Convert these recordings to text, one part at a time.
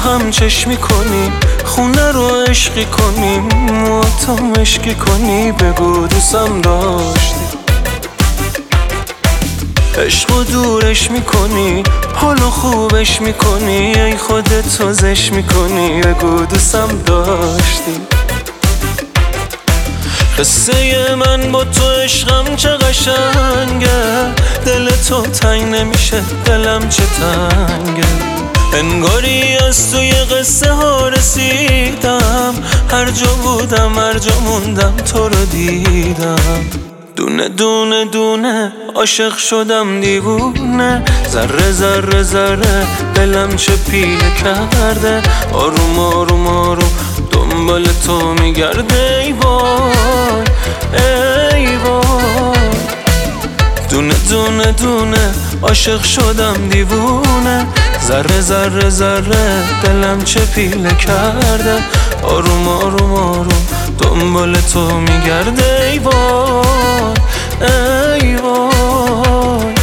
هم چشمی کنیم، خونه رو عشقی کنیم، تو مشکی کنی، بگو دوستم داشتی. عشقو دورش میکنی، حالو خوبش میکنی، ای خودت توزش میکنی، بگو دوستم داشتی. قصه من با تو عشقم چه قشنگه، دل تو تنگ نمیشه دلم چه تنگه. انگاری از توی قصه ها رسیدم، هر جا بودم هر جا موندم تو رو دیدم. دونه دونه دونه عاشق شدم دیوونه، ذره ذره ذره دلم چه پیله کرده. آروم آروم آروم دنبال تو میگرده، ای وای ای وای. دونه دونه دونه عاشق شدم دیوونه، ذره ذره ذره دلم چه پیله کرده. آروم آروم آروم دنبال تو میگرده، ای وای ای وای.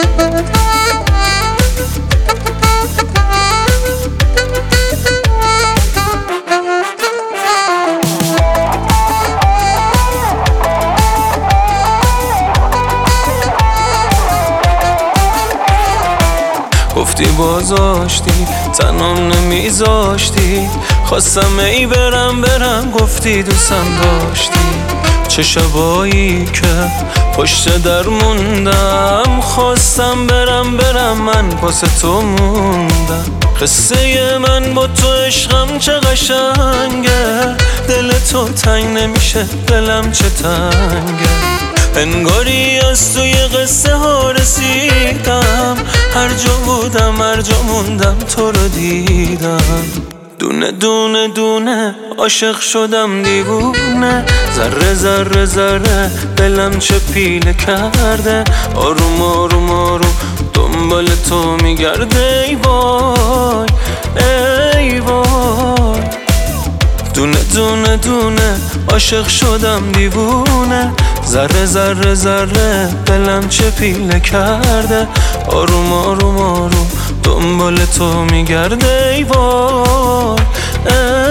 گفتی بازاشتی تنم نمیذاشتی، خواستم ای برم گفتی دوستم داشتی. چه شبایی که پشت در موندم، خواستم برم من واسه تو موندم. قصه من با تو عشقم چه قشنگه، دل تو تنگ نمیشه دلم چه تنگه. انگاری از توی قصه ها رسیدم، هر جا بودم هر جا موندم تو رو دیدم. دونه دونه دونه عاشق شدم دیوونه، ذره ذره ذره دلم چه پیله کرده. آروم آروم آروم دنبال تو میگرده، ای وای ای وای. دونه دونه دونه عاشق شدم دیوونه، ذره ذره ذره دلم چه پیله کرده. آروم آروم آروم دنبال تو میگرده، ای وای